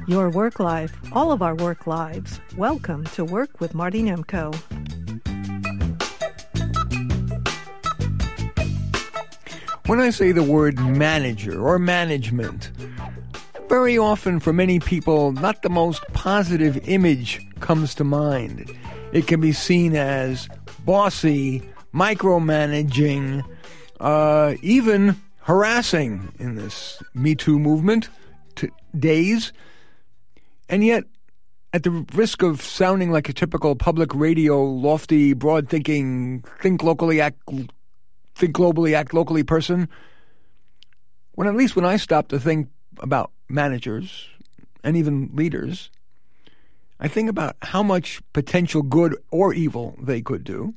Your work life, all of our work lives. Welcome to Work with Marty Nemko. When I say the word manager or management, very often for many people, not the most positive image comes to mind. It can be seen as bossy, micromanaging, even harassing in this Me Too movement days. And yet, at the risk of sounding like a typical public radio, lofty, broad-thinking, think globally, act locally person, at least when I stop to think about managers and even leaders, I think about how much potential good or evil they could do.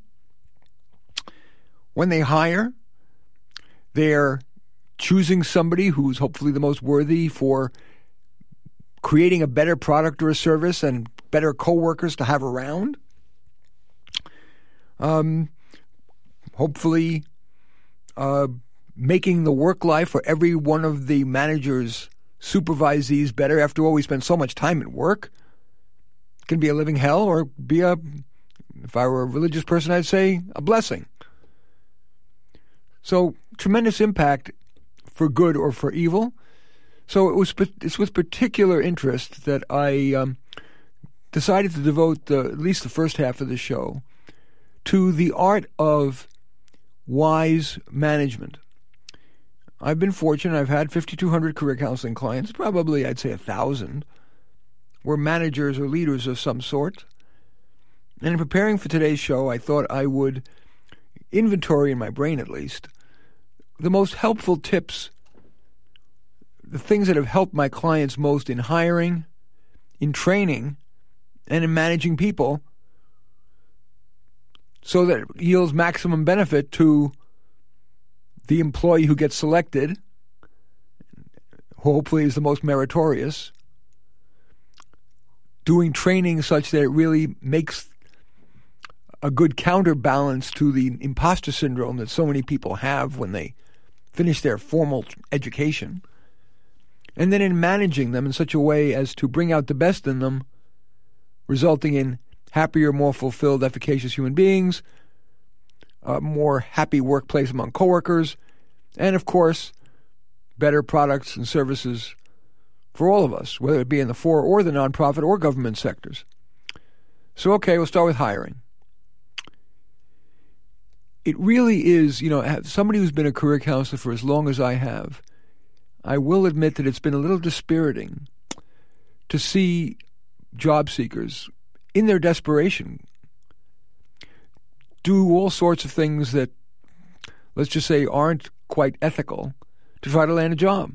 When they hire, they're choosing somebody who's hopefully the most worthy for creating a better product or a service and better coworkers to have around. Hopefully, making the work life for every one of the managers' supervisees better. After all, we spend so much time at work. It can be a living hell or be if I were a religious person, I'd say a blessing. So, tremendous impact for good or for evil. So it's with particular interest that I decided to devote at least the first half of the show to the art of wise management. I've been fortunate. I've had 5,200 career counseling clients. Probably, I'd say 1,000 were managers or leaders of some sort. And in preparing for today's show, I thought I would inventory in my brain at least the most helpful tips, the things that have helped my clients most in hiring, in training, and in managing people so that it yields maximum benefit to the employee who gets selected, who hopefully is the most meritorious, doing training such that it really makes a good counterbalance to the imposter syndrome that so many people have when they finish their formal education. And then in managing them in such a way as to bring out the best in them, resulting in happier, more fulfilled, efficacious human beings, a more happy workplace among coworkers, and of course, better products and services for all of us, whether it be in the for or the nonprofit or government sectors. So, okay, we'll start with hiring. It really is, somebody who's been a career counselor for as long as I have, I will admit that it's been a little dispiriting to see job seekers in their desperation do all sorts of things that, let's just say, aren't quite ethical to try to land a job.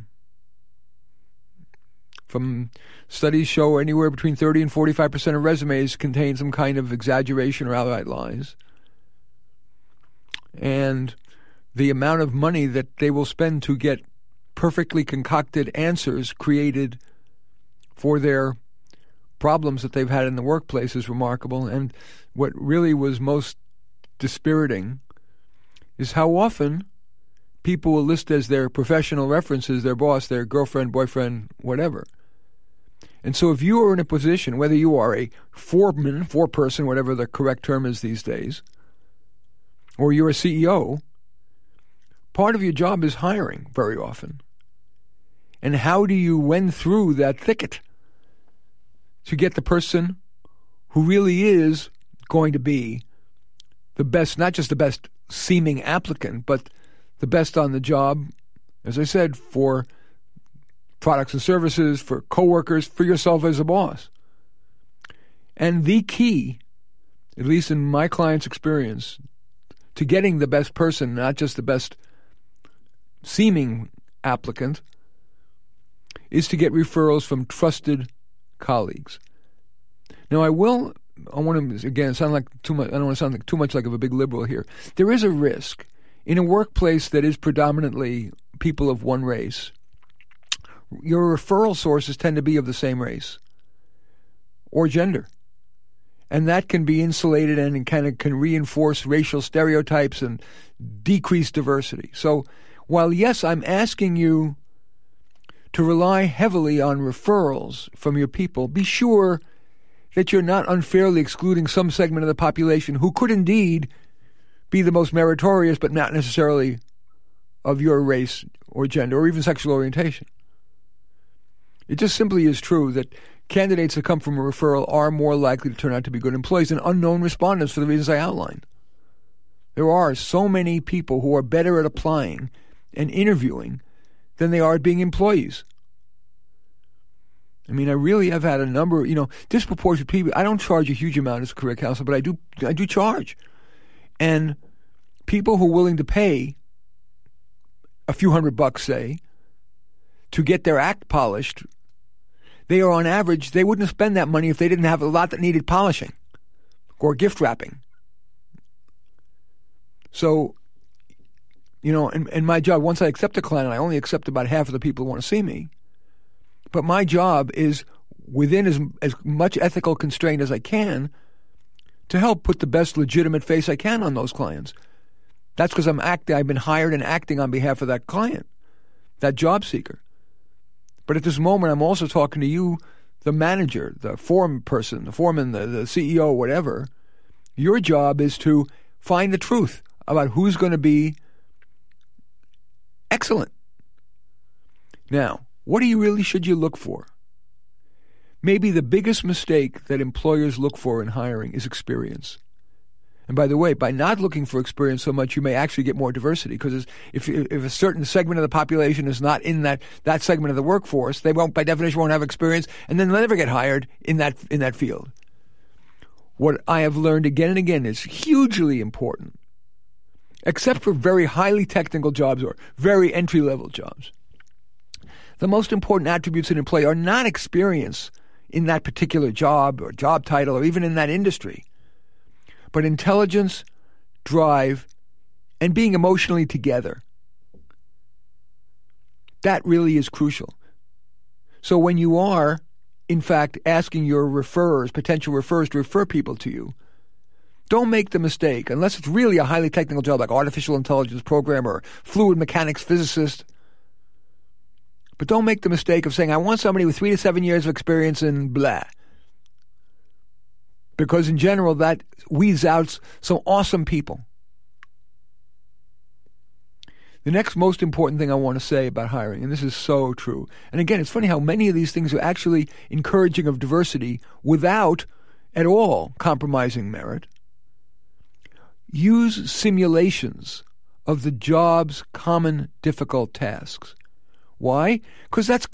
From studies show anywhere between 30 and 45% of resumes contain some kind of exaggeration or outright lies. And the amount of money that they will spend to get perfectly concocted answers created for their problems that they've had in the workplace is remarkable. And what really was most dispiriting is how often people will list as their professional references their boss, their girlfriend, boyfriend, whatever. And so if you are in a position, whether you are a four-person, whatever the correct term is these days, or you're a CEO, part of your job is hiring very often. And how do you wend through that thicket to get the person who really is going to be the best, not just the best seeming applicant, but the best on the job, as I said, for products and services, for coworkers, for yourself as a boss. And the key, at least in my client's experience, to getting the best person, not just the best seeming applicant, is to get referrals from trusted colleagues. Now, I want to, again, sound like too much. I don't want to sound like too much like a big liberal here. There is a risk in a workplace that is predominantly people of one race. Your referral sources tend to be of the same race or gender. And that can be insulated and kind of can reinforce racial stereotypes and decrease diversity. So while, yes, I'm asking you to rely heavily on referrals from your people, be sure that you're not unfairly excluding some segment of the population who could indeed be the most meritorious, but not necessarily of your race or gender or even sexual orientation. It just simply is true that candidates that come from a referral are more likely to turn out to be good employees than unknown respondents for the reasons I outlined. There are so many people who are better at applying and interviewing than they are at being employees. I mean, I really have had a number, disproportionate people. I don't charge a huge amount as a career counselor, but I do charge. And people who are willing to pay a few $100, say, to get their act polished, they are on average, they wouldn't spend that money if they didn't have a lot that needed polishing or gift wrapping. So, in my job, once I accept a client, I only accept about half of the people who want to see me. But my job is within as much ethical constraint as I can to help put the best legitimate face I can on those clients. That's because I've been hired and acting on behalf of that client, that job seeker. But at this moment, I'm also talking to you, the manager, the forum person, the foreman, the CEO, whatever. Your job is to find the truth about who's going to be excellent. Now, what should you look for? Maybe the biggest mistake that employers look for in hiring is experience. And by the way, by not looking for experience so much, you may actually get more diversity, because if a certain segment of the population is not in that segment of the workforce, they by definition won't have experience, and then they'll never get hired in that field. What I have learned again and again is hugely important, except for very highly technical jobs or very entry-level jobs. The most important attributes in an employee are not experience in that particular job or job title or even in that industry, but intelligence, drive, and being emotionally together. That really is crucial. So when you are, in fact, asking your potential referrers to refer people to you, don't make the mistake, unless it's really a highly technical job like artificial intelligence programmer or fluid mechanics physicist. But don't make the mistake of saying, I want somebody with 3 to 7 years of experience in blah. Because in general, that weeds out some awesome people. The next most important thing I want to say about hiring, and this is so true, and again, it's funny how many of these things are actually encouraging of diversity without at all compromising merit. Use simulations of the job's common difficult tasks. Why? Because that's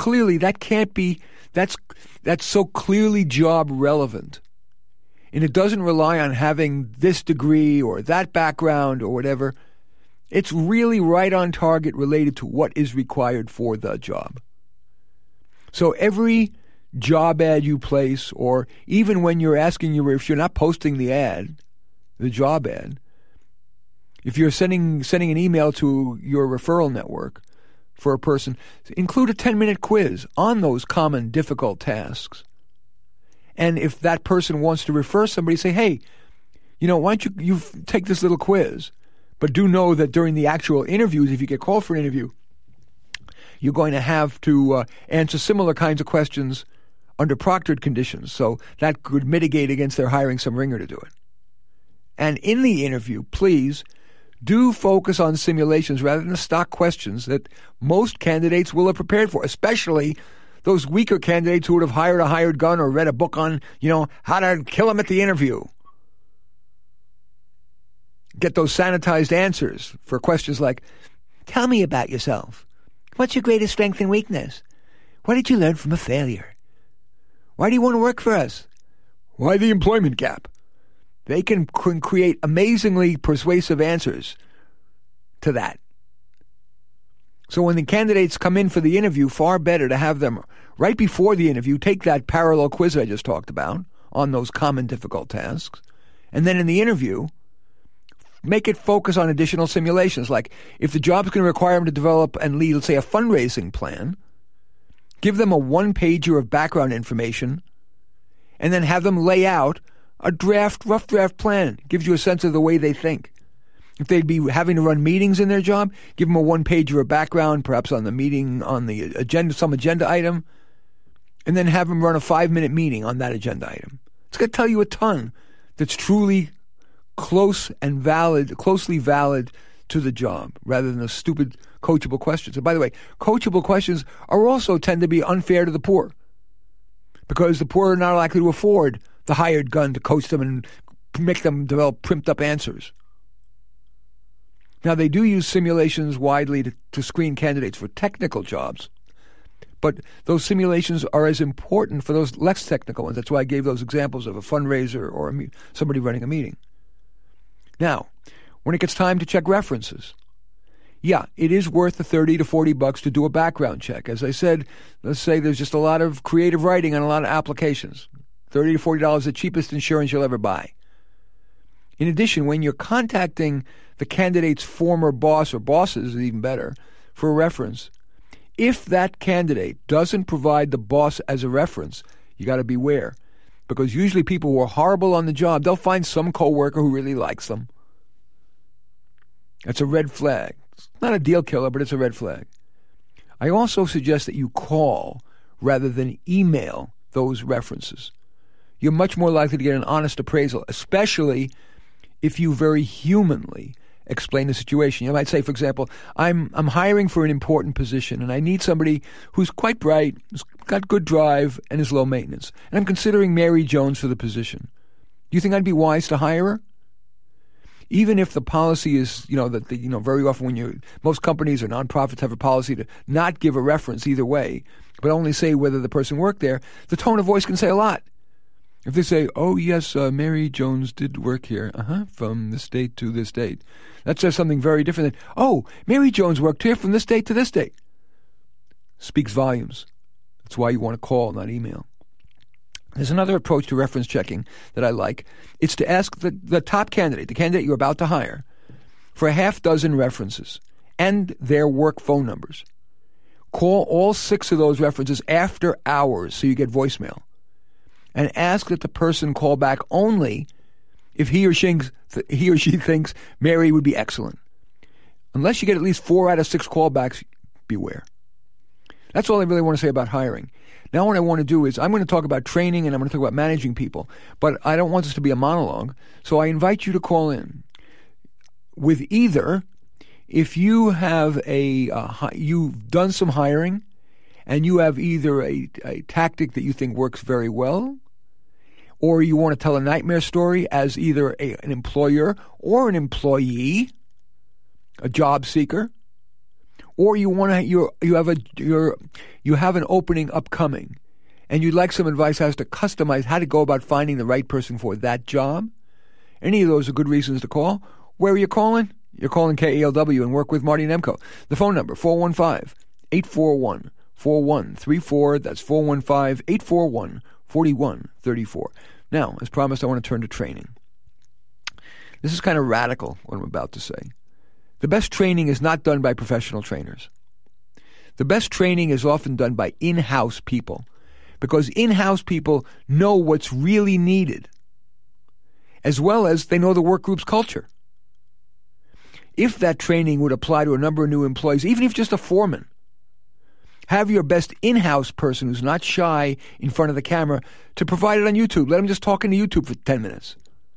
so clearly job relevant. And it doesn't rely on having this degree or that background or whatever. It's really right on target related to what is required for the job. So every job ad you place, or even when you're if you're not posting the job ad, if you're sending an email to your referral network for a person, include a 10-minute quiz on those common difficult tasks. And if that person wants to refer somebody, say, hey, why don't you take this little quiz? But do know that during the actual interviews, if you get called for an interview, you're going to have to answer similar kinds of questions under proctored conditions. So that could mitigate against their hiring some ringer to do it. And in the interview, please do focus on simulations rather than the stock questions that most candidates will have prepared for, especially those weaker candidates who would have hired a hired gun or read a book on, how to kill them at the interview. Get those sanitized answers for questions like, tell me about yourself. What's your greatest strength and weakness? What did you learn from a failure? Why do you want to work for us? Why the employment gap? They can create amazingly persuasive answers to that. So when the candidates come in for the interview, far better to have them right before the interview take that parallel quiz I just talked about on those common difficult tasks. And then in the interview, make it focus on additional simulations. Like if the job is going to require them to develop and lead, let's say, a fundraising plan, give them a one-pager of background information and then have them lay out a rough draft plan. Gives you a sense of the way they think. If they'd be having to run meetings in their job, give them a one-pager of background, perhaps on the meeting, on the agenda, some agenda item, and then have them run a 5-minute meeting on that agenda item. It's going to tell you a ton that's truly closely valid to the job, rather than those stupid coachable questions. And by the way, coachable questions are also tend to be unfair to the poor, because the poor are not likely to afford the hired gun to coach them and make them develop primed-up answers. Now, they do use simulations widely to screen candidates for technical jobs, but those simulations are as important for those less technical ones. That's why I gave those examples of a fundraiser or somebody running a meeting. Now, when it gets time to check references, yeah, it is worth the $30 to $40 to do a background check. As I said, let's say there's just a lot of creative writing on a lot of applications. $30 to $40, the cheapest insurance you'll ever buy. In addition, when you're contacting the candidate's former boss or bosses, is even better, for a reference, if that candidate doesn't provide the boss as a reference, you got to beware. Because usually people who are horrible on the job, they'll find some coworker who really likes them. That's a red flag. It's not a deal killer, but it's a red flag. I also suggest that you call rather than email those references. You're much more likely to get an honest appraisal, especially if you very humanly explain the situation. You might say, for example, I'm hiring for an important position, and I need somebody who's quite bright, who's got good drive, and is low maintenance. And I'm considering Mary Jones for the position. Do you think I'd be wise to hire her? Even if the policy is, very often when most companies or nonprofits have a policy to not give a reference either way, but only say whether the person worked there, the tone of voice can say a lot. If they say, oh, yes, Mary Jones did work here, from this date to this date, that says something very different than, oh, Mary Jones worked here from this date to this date. Speaks volumes. That's why you want to call, not email. There's another approach to reference checking that I like. It's to ask the top candidate, the candidate you're about to hire, for a half dozen references and their work phone numbers. Call all 6 of those references after hours so you get voicemail. And ask that the person call back only if he or she thinks Mary would be excellent. Unless you get at least 4 out of 6 callbacks, beware. That's all I really want to say about hiring. Now what I want to do is I'm going to talk about training and I'm going to talk about managing people, but I don't want this to be a monologue, so I invite you to call in with either if you have you've done some hiring and you have either a tactic that you think works very well, or you want to tell a nightmare story as either an employer or an employee, a job seeker, or you have an opening upcoming, and you'd like some advice as to customize how to go about finding the right person for that job. Any of those are good reasons to call. Where are you calling? You're calling KALW and Work with Marty Nemko. The phone number, 415-841-4134. That's 415-841-4134. Now, as promised, I want to turn to training. This is kind of radical, what I'm about to say. The best training is not done by professional trainers. The best training is often done by in-house people, because in-house people know what's really needed, as well as they know the work group's culture. If that training would apply to a number of new employees, even if just a foreman, have your best in-house person who's not shy in front of the camera to provide it on YouTube. Let them just talk into YouTube for 10 minutes.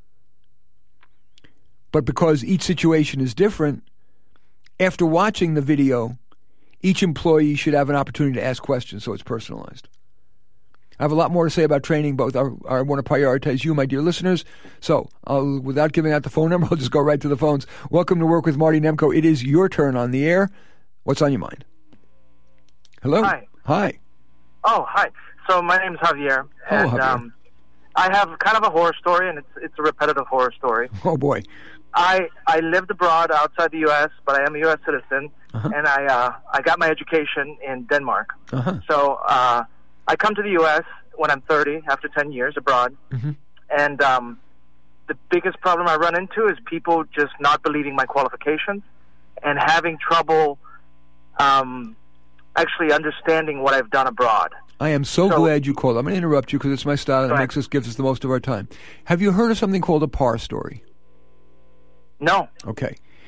But because each situation is different, after watching the video, each employee should have an opportunity to ask questions so it's personalized. I have a lot more to say about training, but I want to prioritize you, my dear listeners. So, without giving out the phone number, I'll just go right to the phones. Welcome to Work with Marty Nemko. It is your turn on the air. What's on your mind? Hello? Hi. Hi. Oh, hi. So my name is Javier. And, Javier. I have kind of a horror story, and it's a repetitive horror story. Oh, boy. I lived abroad outside the U.S., but I am a U.S. citizen, and I got my education in Denmark. So I come to the U.S. when I'm 30, after 10 years abroad, and the biggest problem I run into is people just not believing my qualifications and having trouble actually understanding what I've done abroad. I am so glad you called. I'm going to interrupt you because it's my style and it gives us the most of our time. Have you heard of something called a PAR story? No. Okay.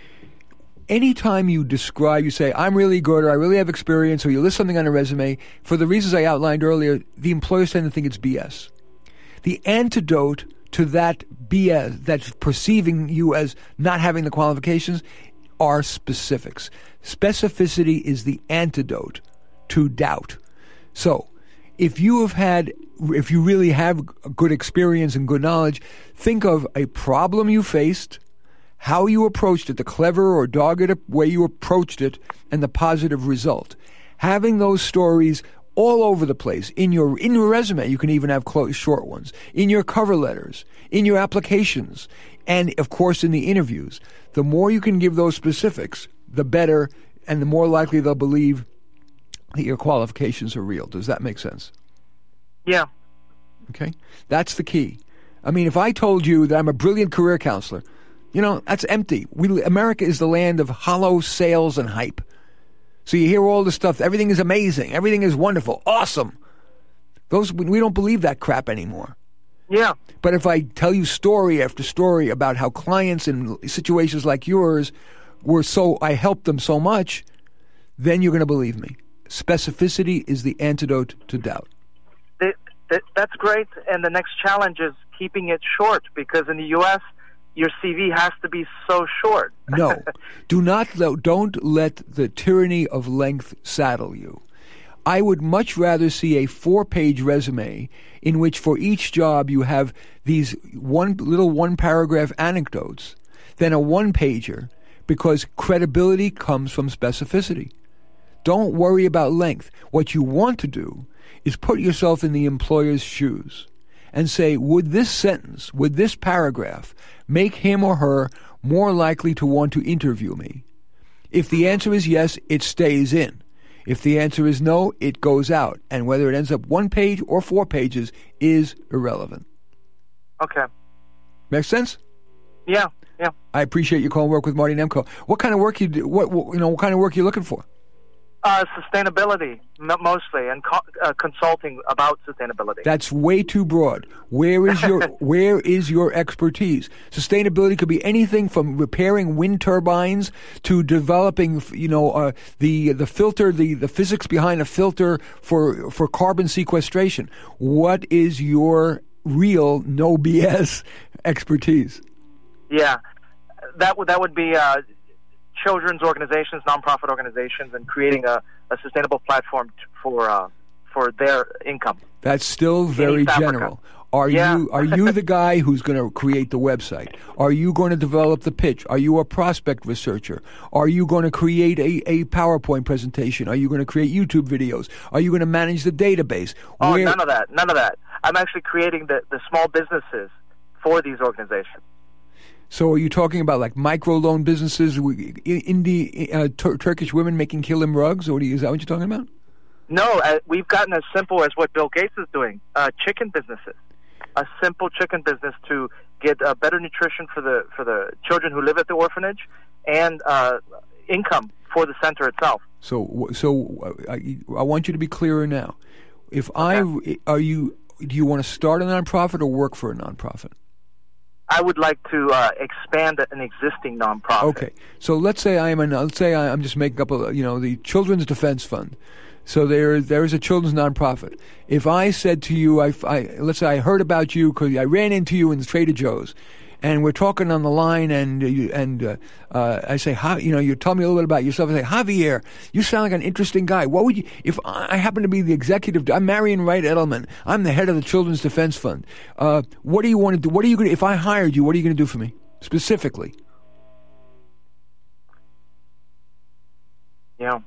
anytime you describe, you say, I'm really good, or I really have experience, or you list something on a resume, for the reasons I outlined earlier, the employers tend to think it's BS. The antidote to that BS, that's perceiving you as not having the qualifications, are specifics. Specificity is the antidote to doubt. So, if you really have good experience and good knowledge, think of a problem you faced, how you approached it, the clever or dogged way you approached it, and the positive result. Having those stories all over the place. In your resume, you can even have short ones. In your cover letters, in your applications, and, of course, in the interviews. The more you can give those specifics, the better, and the more likely they'll believe that your qualifications are real. Does that make sense? Yeah. Okay? That's the key. I mean, if I told you that I'm a brilliant career counselor, that's empty. America is the land of hollow sales and hype. So you hear all this stuff. Everything is amazing. Everything is wonderful. Awesome. We don't believe that crap anymore. Yeah. But if I tell you story after story about how clients in situations like yours I helped them so much, then you're going to believe me. Specificity is the antidote to doubt. That's great. And the next challenge is keeping it short, because in the U.S., your CV has to be so short. No. Don't let the tyranny of length saddle you. I would much rather see a 4-page resume in which for each job you have these one-paragraph anecdotes than a 1-pager, because credibility comes from specificity. Don't worry about length. What you want to do is put yourself in the employer's shoes and say, would this sentence, would this paragraph make him or her more likely to want to interview me? If the answer is yes, it stays in. If the answer is no, it goes out. And whether it ends up 1 page or 4 pages is irrelevant. Okay. Makes sense? Yeah. I appreciate you calling Work with Marty Nemko. What kind of work you do? What kind of work are you looking for? Sustainability, mostly, and consulting about sustainability. That's way too broad. Where is your expertise? Sustainability could be anything from repairing wind turbines to developing, the filter, the physics behind a filter for carbon sequestration. What is your real no BS expertise? Yeah, that would be children's organizations, nonprofit organizations, and creating a sustainable platform for their income. That's still very general. Are you the guy who's going to create the website? Are you going to develop the pitch? Are you a prospect researcher? Are you going to create a PowerPoint presentation? Are you going to create YouTube videos? Are you going to manage the database? None of that. I'm actually creating the small businesses for these organizations. So are you talking about like microloan businesses, Turkish women making kilim rugs, or is that what you're talking about? No, we've gotten as simple as what Bill Gates is doing, chicken businesses. A simple chicken business to get better nutrition for the children who live at the orphanage, and income for the center itself. So I want you to be clearer now. Do you want to start a nonprofit or work for a nonprofit? I would like to expand an existing nonprofit. Okay, so let's say I'm just making up the Children's Defense Fund. So there is a children's nonprofit. If I said to you, let's say I heard about you because I ran into you in Trader Joe's, and we're talking on the line, and I say, you tell me a little bit about yourself. I say, Javier, you sound like an interesting guy. What would you, if I happen to be the executive? I'm Marion Wright Edelman. I'm the head of the Children's Defense Fund. What do you want to do? What are you going to? If I hired you, what are you going to do for me specifically? Yeah.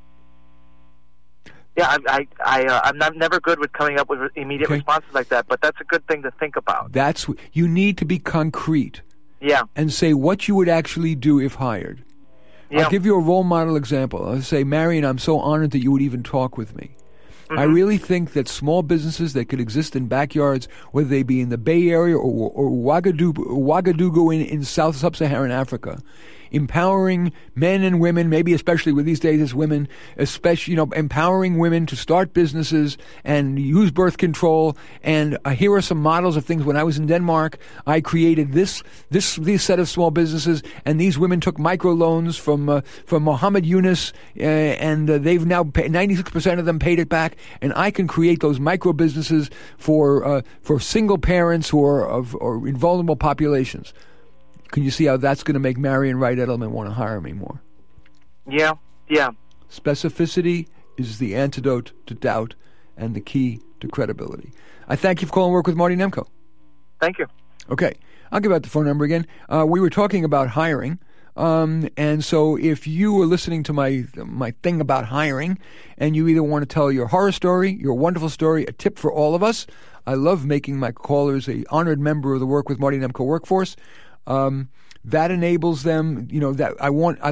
Yeah, I'm never good with coming up with immediate responses like that, but that's a good thing to think about. You need to be concrete. Yeah. And say what you would actually do if hired. Yeah. I'll give you a role model example. I'll say, Marion, I'm so honored that you would even talk with me. Mm-hmm. I really think that small businesses that could exist in backyards, whether they be in the Bay Area or Ouagadougou in Sub-Saharan Africa, empowering men and women, maybe especially with these days as women, especially, empowering women to start businesses and use birth control. And here are some models of things. When I was in Denmark, I created this set of small businesses, and these women took microloans from Mohammed Yunus, and they've now 96% of them paid it back. And I can create those micro businesses for single parents or in vulnerable populations. Can you see how that's going to make Marian Wright Edelman want to hire me more? Yeah. Specificity is the antidote to doubt and the key to credibility. I thank you for calling Work with Marty Nemko. Thank you. Okay. I'll give out the phone number again. We were talking about hiring. And so if you were listening to my thing about hiring and you either want to tell your horror story, your wonderful story, a tip for all of us, I love making my callers a honored member of the Work with Marty Nemko workforce. That enables them, I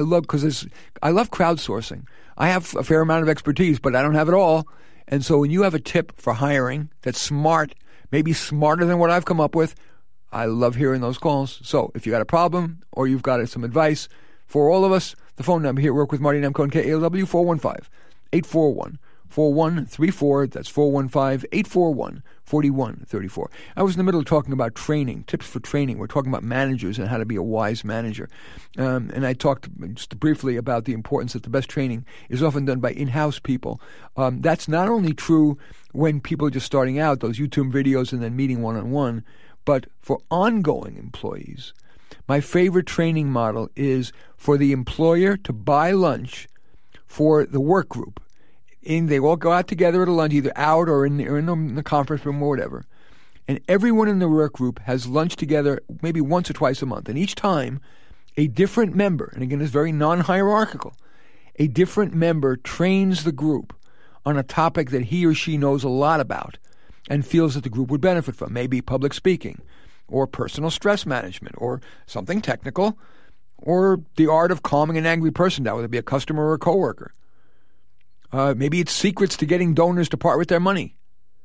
love crowdsourcing. I have a fair amount of expertise, but I don't have it all. And so when you have a tip for hiring that's smart, maybe smarter than what I've come up with, I love hearing those calls. So if you got a problem or you've got some advice for all of us, the phone number here at Work with Marty Nemko and KALW, 415-841-4134. That's 415-841-4134. I was in the middle of talking about training, tips for training. We're talking about managers and how to be a wise manager. And I talked just briefly about the importance that the best training is often done by in-house people. That's not only true when people are just starting out, those YouTube videos and then meeting one-on-one, but for ongoing employees. My favorite training model is for the employer to buy lunch for the work group. They all go out together at a lunch, either out or in the conference room or whatever. And everyone in the work group has lunch together maybe once or twice a month. And each time, a different member, and again, it's very non-hierarchical, a different member trains the group on a topic that he or she knows a lot about and feels that the group would benefit from, maybe public speaking or personal stress management or something technical or the art of calming an angry person down, whether it be a customer or a coworker. Maybe it's secrets to getting donors to part with their money.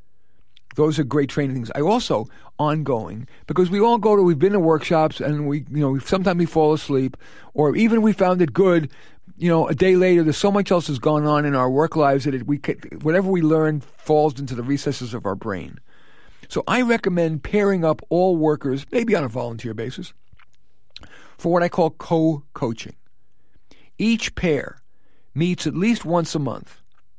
Those are great training things. I also, ongoing, because we've been to workshops and sometimes we fall asleep, or even we found it good, a day later, there's so much else has gone on in our work lives that whatever we learn falls into the recesses of our brain. So I recommend pairing up all workers, maybe on a volunteer basis, for what I call co-coaching. Each pair meets at least once a month.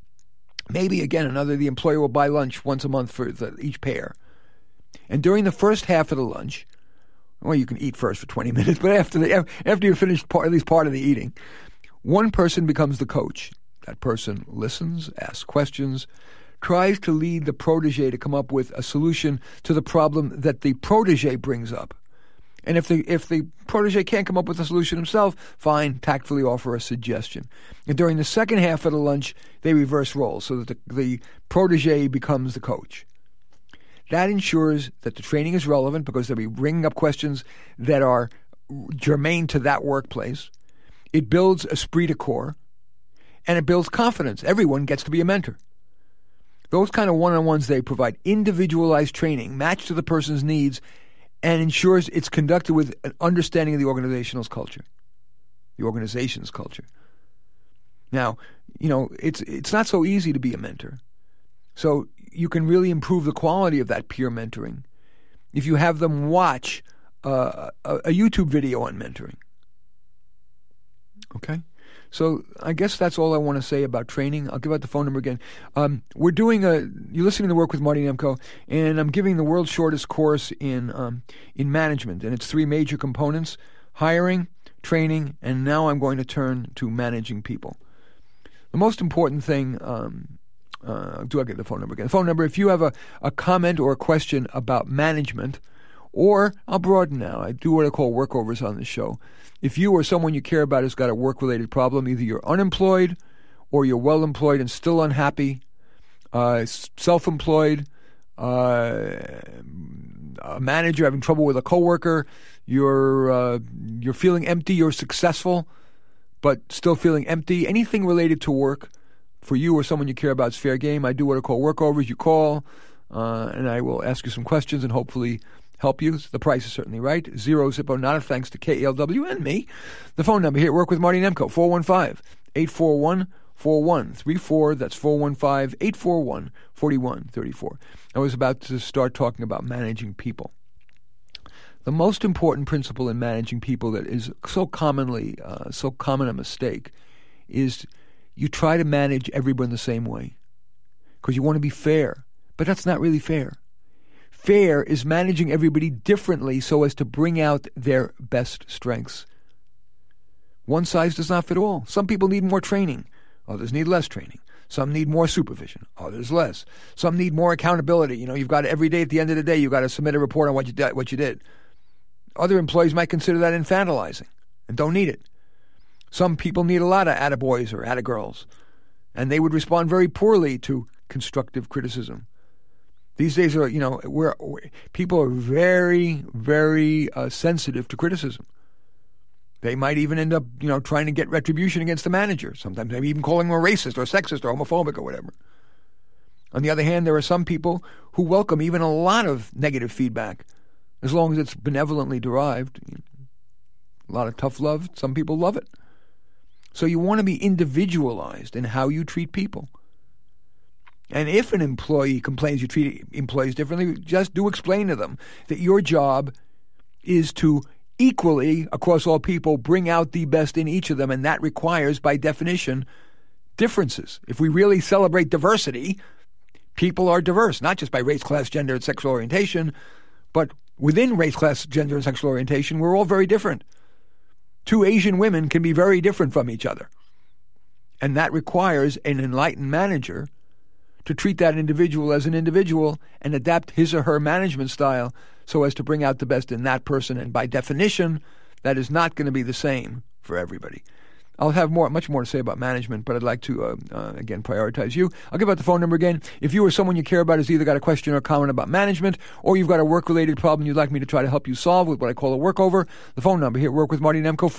Maybe, again, the employer will buy lunch once a month for each pair. And during the first half of the lunch, well, you can eat first for 20 minutes, but after you finish at least part of the eating, one person becomes the coach. That person listens, asks questions, tries to lead the protege to come up with a solution to the problem that the protege brings up. And if the protege can't come up with a solution himself, fine, tactfully offer a suggestion. And during the second half of the lunch, they reverse roles so that the protege becomes the coach. That ensures that the training is relevant because they'll be bringing up questions that are germane to that workplace. It builds esprit de corps, and it builds confidence. Everyone gets to be a mentor. Those kind of one-on-ones, they provide individualized training matched to the person's needs and ensures it's conducted with an understanding of the organization's culture. Now, it's not so easy to be a mentor. So you can really improve the quality of that peer mentoring if you have them watch a YouTube video on mentoring. Okay? So I guess that's all I want to say about training. I'll give out the phone number again. You're listening to Work with Marty Nemko, and I'm giving the world's shortest course in management, and it's 3 major components: hiring, training, and now I'm going to turn to managing people. The most important thing, do I get the phone number again? The phone number, if you have a comment or a question about management, or I'll broaden now. I do what I call workovers on this show. If you or someone you care about has got a work-related problem, either you're unemployed or you're well-employed and still unhappy, self-employed, a manager having trouble with a coworker, you're feeling empty, you're successful, but still feeling empty, anything related to work for you or someone you care about is fair game. I do what I call workovers. You call, and I will ask you some questions and hopefully help you. The price is certainly right. Zero Zippo, not a thanks to KALW and me. The phone number here at Work with Marty Nemko, 415-841-4134. That's 415-841-4134. I was about to start talking about managing people. The most important principle in managing people that is so common a mistake is you try to manage everyone the same way because you want to be fair, but that's not really fair. Fair is managing everybody differently so as to bring out their best strengths. One size does not fit all. Some people need more training. Others need less training. Some need more supervision. Others less. Some need more accountability. You've got every day at the end of the day, you've got to submit a report on what you did. Other employees might consider that infantilizing and don't need it. Some people need a lot of attaboys or attagirls, and they would respond very poorly to constructive criticism. These days, people are very, very sensitive to criticism. They might even end up, trying to get retribution against the manager. Sometimes maybe even calling them a racist or sexist or homophobic or whatever. On the other hand, there are some people who welcome even a lot of negative feedback, as long as it's benevolently derived. A lot of tough love, some people love it. So you want to be individualized in how you treat people. And if an employee complains you treat employees differently, just do explain to them that your job is to equally, across all people, bring out the best in each of them, and that requires, by definition, differences. If we really celebrate diversity, people are diverse, not just by race, class, gender, and sexual orientation, but within race, class, gender, and sexual orientation, we're all very different. 2 Asian women can be very different from each other. And that requires an enlightened manager to treat that individual as an individual and adapt his or her management style so as to bring out the best in that person. And by definition, that is not going to be the same for everybody. I'll have much more to say about management, but I'd like to, again, prioritize you. I'll give out the phone number again. If you or someone you care about has either got a question or comment about management, or you've got a work-related problem you'd like me to try to help you solve with what I call a workover, the phone number here at Work with Marty Nemko,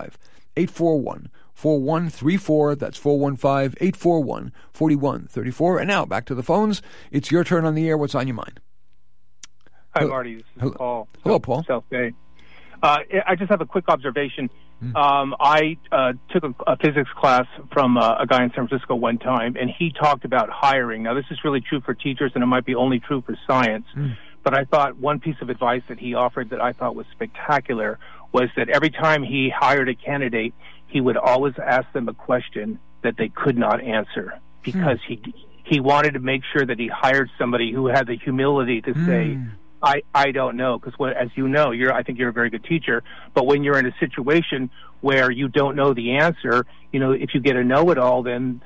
415-841-4134. That's 415-841-4134. And now, back to the phones. It's your turn on the air. What's on your mind? Hi, Marty. This is Paul. Hello, Paul. South Bay. I just have a quick observation. I took a physics class from a guy in San Francisco one time, and he talked about hiring. Now, this is really true for teachers, and it might be only true for science. But I thought one piece of advice that he offered that I thought was spectacular was that every time he hired a candidate, he would always ask them a question that they could not answer, because he wanted to make sure that he hired somebody who had the humility to say, I don't know, because as you know, I think you're a very good teacher, but when you're in a situation where you don't know the answer, if you get a know-it-all, then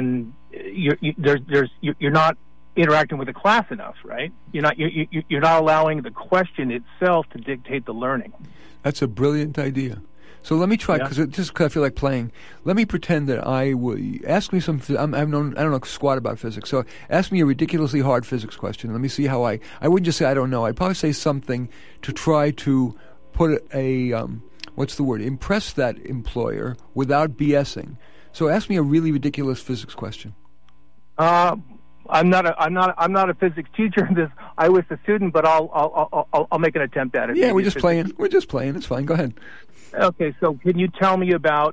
you're not interacting with the class enough, right? You're not allowing the question itself to dictate the learning. That's a brilliant idea. So let me try, because I feel like playing. Let me pretend that I would ask me some. I don't know squat about physics. So ask me a ridiculously hard physics question. Let me see how I wouldn't just say I don't know. I'd probably say something to try to put impress that employer without BSing. So ask me a really ridiculous physics question. I'm not a physics teacher in this. I was a student, but I'll make an attempt at it. Yeah, we're just playing. We're just playing. It's fine. Go ahead. Okay, so can you tell me about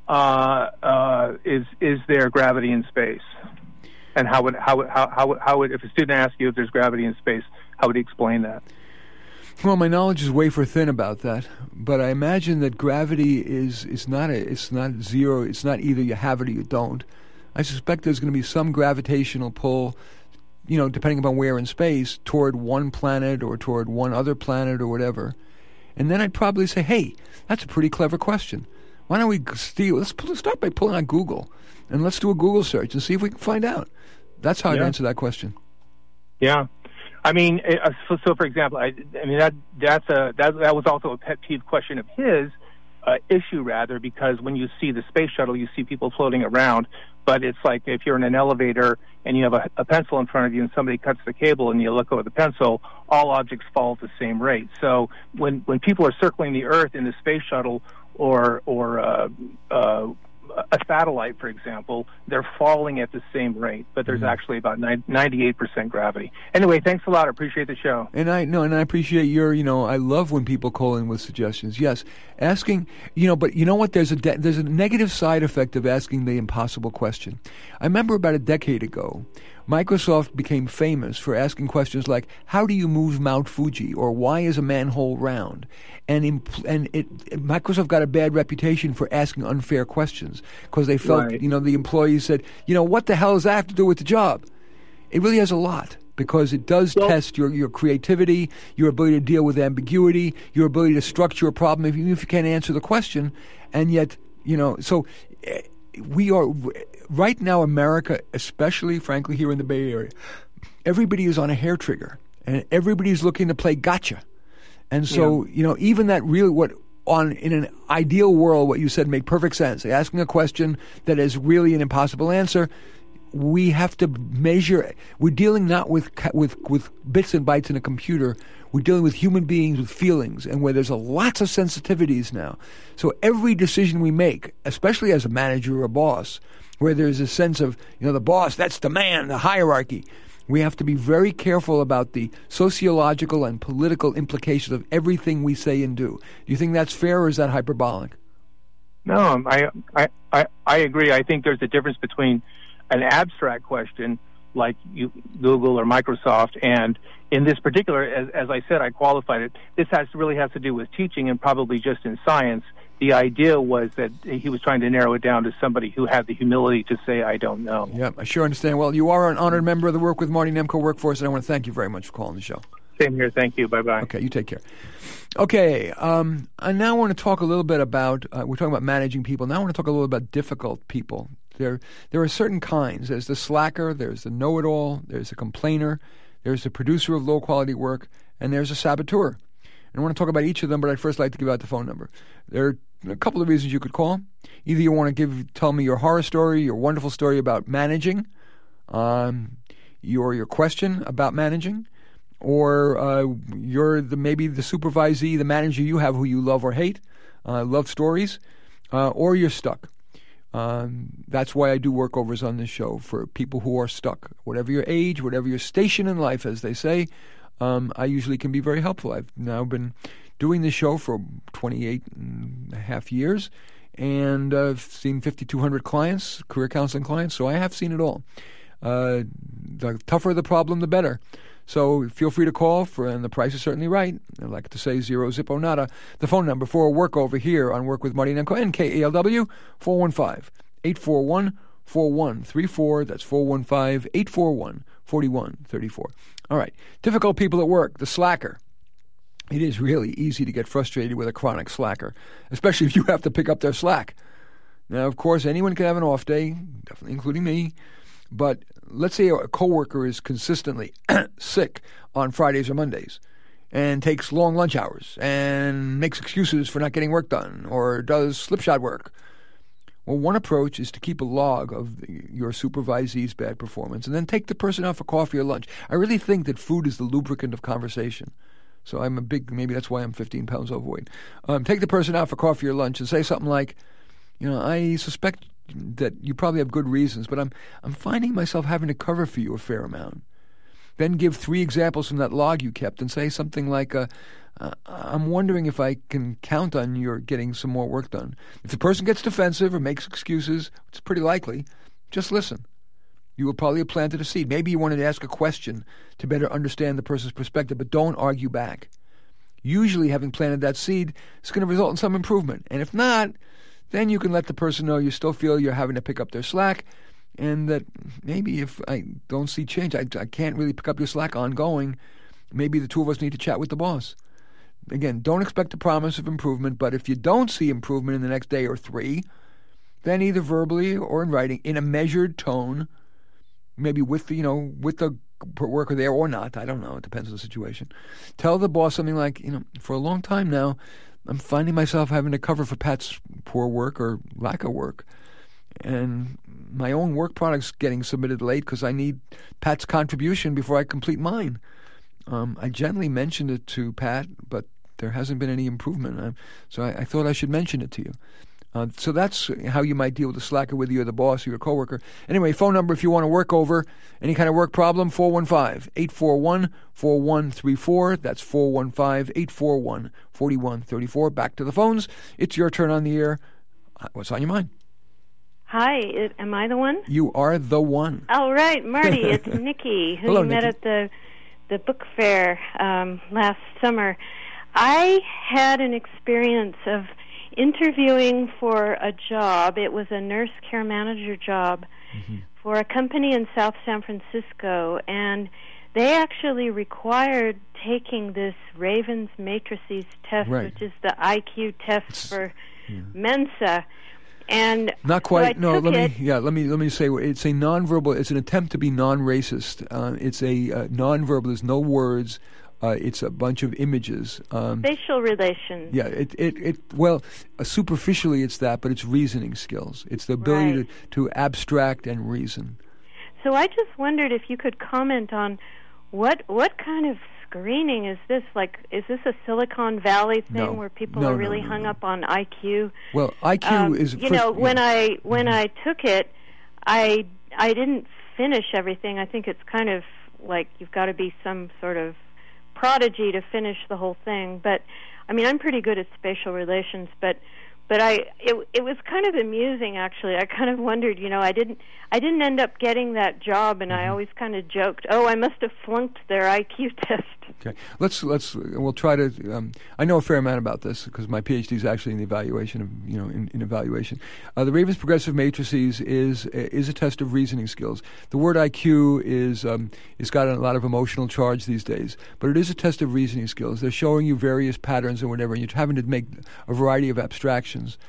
is there gravity in space, and how would if a student asked you if there's gravity in space, how would he explain that? Well, my knowledge is wafer thin about that, but I imagine that gravity is not zero. It's not either you have it or you don't. I suspect there's going to be some gravitational pull, depending upon where in space, toward one planet or toward one other planet or whatever. And then I'd probably say, hey, that's a pretty clever question. Why don't we let's start by pulling on Google, and let's do a Google search and see if we can find out. That's how I'd answer that question. Yeah. I mean, so for example, that was also a pet peeve question of his, issue rather, because when you see the space shuttle, you see people floating around, but it's like if you're in an elevator and you have a pencil in front of you and somebody cuts the cable and you let go of the pencil, all objects fall at the same rate. So when people are circling the Earth in the space shuttle or a satellite, for example, they're falling at the same rate, but there's actually about 98% gravity. Anyway, thanks a lot. I appreciate the show. And I appreciate your, I love when people call in with suggestions. Yes, asking, but you know what? There's a negative side effect of asking the impossible question. I remember about a decade ago, Microsoft became famous for asking questions like, how do you move Mount Fuji? Or why is a manhole round? And Microsoft got a bad reputation for asking unfair questions because they felt, Right. The employees said, what the hell does that have to do with the job? It really has a lot because it does test your creativity, your ability to deal with ambiguity, your ability to structure a problem even if you can't answer the question. And yet, so we are... Right now, America, especially, frankly, here in the Bay Area, everybody is on a hair trigger, and everybody's looking to play gotcha. And so, even that really in an ideal world, what you said made perfect sense. Asking a question that is really an impossible answer, we have to measure. We're dealing not with bits and bytes in a computer. We're dealing with human beings with feelings, and where there's lots of sensitivities now. So every decision we make, especially as a manager or a boss, where there's a sense of, the boss, that's the man, the hierarchy. We have to be very careful about the sociological and political implications of everything we say and do. Do you think that's fair, or is that hyperbolic? No, I agree. I think there's a difference between an abstract question like Google or Microsoft, and in this particular, as I said, I qualified it. This really has to do with teaching and probably just in science. The idea was that he was trying to narrow it down to somebody who had the humility to say, I don't know. Yeah, I sure understand. Well, you are an honored member of the Work with Marty Nemko workforce, and I want to thank you very much for calling the show. Same here. Thank you. Bye-bye. Okay, you take care. Okay, I now want to talk a little bit about, we're talking about managing people. Now I want to talk a little about difficult people. There are certain kinds. There's the slacker, there's the know-it-all, there's the complainer, there's the producer of low-quality work, and there's a saboteur. And I want to talk about each of them, but I'd first like to give out the phone number. There are a couple of reasons you could call. Either you want to tell me your horror story, your wonderful story about managing, your question about managing, or you're maybe the supervisee, the manager you have who you love or hate, love stories, or you're stuck. That's why I do workovers on this show for people who are stuck. Whatever your age, whatever your station in life, as they say, I usually can be very helpful. I've now been doing this show for 28 and a half years, and I've seen 5,200 clients, career counseling clients, so I have seen it all. The tougher the problem, the better. So feel free to call, and the price is certainly right. I like to say zero zippo nada. The phone number for a work over here on Work with Marty Nemko, NKALW, 415-841-4134. That's 415-841-4134. All right. Difficult people at work, the slacker. It is really easy to get frustrated with a chronic slacker, especially if you have to pick up their slack. Now, of course, anyone can have an off day, definitely including me. But let's say a coworker is consistently sick on Fridays or Mondays and takes long lunch hours and makes excuses for not getting work done or does slipshod work. Well, one approach is to keep a log of your supervisee's bad performance and then take the person out for coffee or lunch. I really think that food is the lubricant of conversation. So maybe that's why I'm 15 pounds overweight. Take the person out for coffee or lunch and say something like, I suspect that you probably have good reasons, but I'm finding myself having to cover for you a fair amount. Then give 3 examples from that log you kept and say something like, I'm wondering if I can count on your getting some more work done. If the person gets defensive or makes excuses, which is pretty likely, just listen. You will probably have planted a seed. Maybe you wanted to ask a question to better understand the person's perspective, but don't argue back. Usually having planted that seed is going to result in some improvement. And if not, then you can let the person know you still feel you're having to pick up their slack and that maybe if I don't see change, I can't really pick up your slack ongoing, maybe the two of us need to chat with the boss. Again, don't expect a promise of improvement, but if you don't see improvement in the next day or 3, then either verbally or in writing, in a measured tone, maybe with the worker there or not, I don't know, it depends on the situation. Tell the boss something like, for a long time now, I'm finding myself having to cover for Pat's poor work or lack of work. And my own work product's getting submitted late because I need Pat's contribution before I complete mine. I gently mentioned it to Pat, but there hasn't been any improvement. So I thought I should mention it to you. So that's how you might deal with a slacker, whether you're the boss or your coworker. Anyway, phone number if you want to work over any kind of work problem, 415-841-4134. That's 415-841-4134. Back to the phones. It's your turn on the air. What's on your mind? Hi, am I the one? You are the one. All right, Marty, it's Nikki, who Hello, you met Nikki. at the book fair last summer. I had an experience of interviewing for a job. It was a nurse care manager job for a company in South San Francisco, and they actually required taking this Ravens Matrices test, Right. which is the IQ test for Mensa. And Not quite. so I No, took let it. me say it's a nonverbal. It's an attempt to be non-racist. It's a nonverbal. There's no words. It's a bunch of images. Facial relations. Yeah. Well, superficially it's that, but it's reasoning skills. It's the ability Right. to abstract and reason. So I just wondered if you could comment on what kind of screening is this? Like, is this a Silicon Valley thing No. where people No, are no, really no, hung no. up on IQ? Well, IQ is. You know, when I took it, I didn't finish everything. I think it's kind of like you've got to be some sort of prodigy to finish the whole thing. But I mean, I'm pretty good at spatial relations, but it was kind of amusing actually. I kind of wondered, you know, I didn't end up getting that job, and I always kind of joked, "Oh, I must have flunked their IQ test." Okay, we'll try to. I know a fair amount about this because my PhD is actually in the evaluation of in evaluation. The Ravens Progressive Matrices is a test of reasoning skills. The word IQ is got a lot of emotional charge these days, but it is a test of reasoning skills. They're showing you various patterns and whatever, and you're having to make a variety of abstractions.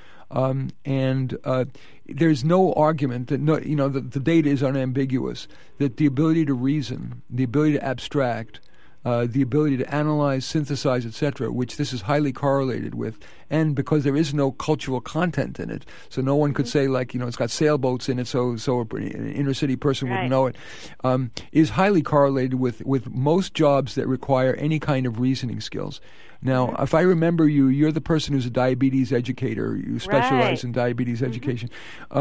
There's no argument that the data is unambiguous. That the ability to reason, the ability to abstract, the ability to analyze, synthesize, etc., which this is highly correlated with, and because there is no cultural content in it, so no one could say it's got sailboats in it, so an inner city person Right. would know it, is highly correlated with most jobs that require any kind of reasoning skills. Now, if I remember you're the person who's a diabetes educator. You specialize Right. in diabetes education,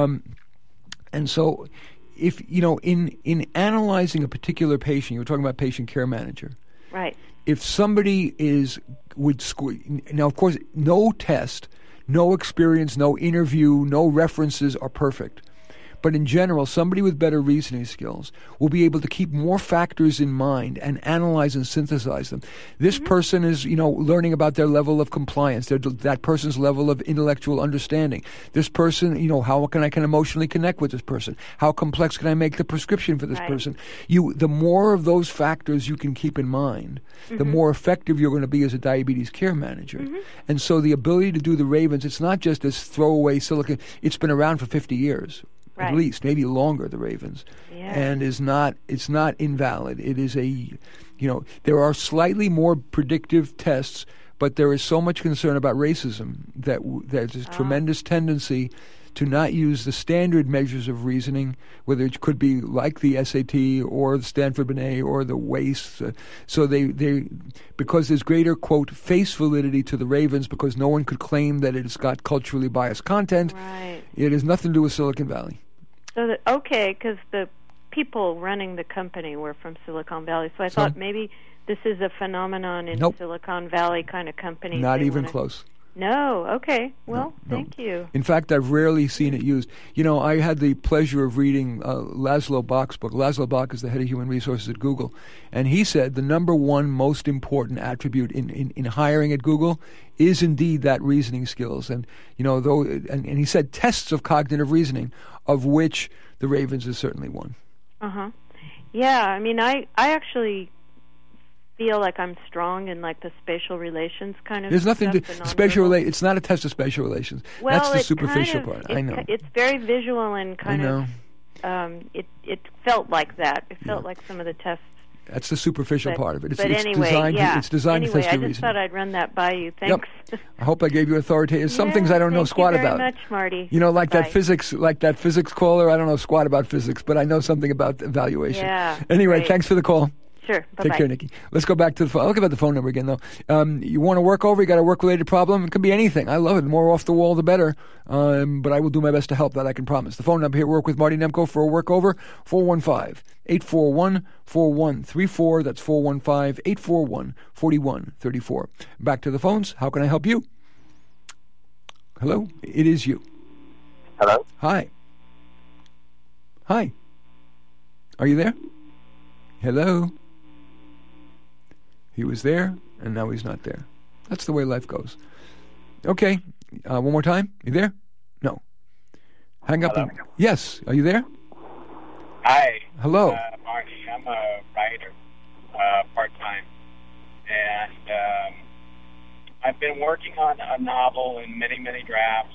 and so if in analyzing a particular patient, you were talking about patient care manager. Right. If somebody would score, now of course, no test, no experience, no interview, no references are perfect. But in general, somebody with better reasoning skills will be able to keep more factors in mind and analyze and synthesize them. This person is, learning about their level of compliance, that person's level of intellectual understanding. This person, how can I emotionally connect with this person? How complex can I make the prescription for this Right. person? The more of those factors you can keep in mind, the more effective you're going to be as a diabetes care manager. And so the ability to do the Ravens, it's not just this throwaway silicon. It's been around for 50 years. At Right. least, maybe longer, the Ravens, Yeah. and it's not invalid. It is there are slightly more predictive tests, but there is so much concern about racism that there's a tremendous tendency to not use the standard measures of reasoning, whether it could be like the SAT or the Stanford Binet or the WAIS. So they because there's greater, quote, face validity to the Ravens because no one could claim that it's got culturally biased content. Right. It has nothing to do with Silicon Valley. So because the people running the company were from Silicon Valley, so I thought maybe this is a phenomenon in Nope. Silicon Valley kind of companies. Not They even wanna- close. No. Okay. Well, No. thank you. In fact, I've rarely seen it used. I had the pleasure of reading Laszlo Bock's book. Laszlo Bock is the head of human resources at Google, and he said the number one most important attribute in hiring at Google is indeed that reasoning skills. And and he said tests of cognitive reasoning, of which the Ravens is certainly one. Yeah. I mean, I actually feel like I'm strong in like the spatial relations kind of. There's nothing stuff, to the spatial nonverbal. It's not a test of spatial relations. Well, That's the it superficial kind of, part. I know. It's very visual and kind I know. of. It felt like that. It felt like some of the tests. That's the superficial part of it. It's anyway, designed. yeah. It's designed anyway, to test your I just reasoning. thought I'd run that by you. Thanks. I hope I gave you authoritative. Some things I don't know squat thank you about. very much, Marty. Like Bye. that physics caller. I don't know squat about physics, but I know something about evaluation. Yeah, Anyway, great. thanks for the call. Sure. Bye-bye. Take care, Nikki. Let's go back to the phone. I'll give out the phone number again, though. You want to work over? You got a work-related problem? It could be anything. I love it. The more off the wall, the better. But I will do my best to help. That I can promise. The phone number here, Work with Marty Nemko for a workover, 415-841-4134. That's 415-841-4134. Back to the phones. How can I help you? Hello? It is you. Hello? Hi. Hi. Are you there? Hello? He was there, and now he's not there. That's the way life goes. Okay. One more time. You there? No. Hang up. Hello? Yes. Are you there? Hi. Hello. Marty, I'm a writer, part-time. And I've been working on a novel in many, many drafts,